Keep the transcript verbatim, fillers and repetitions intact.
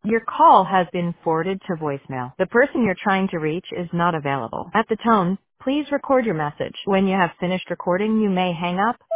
Your call has been forwarded to voicemail. The person you're trying to reach is not available. At the tone, please record your message. When you have finished recording, you may hang up.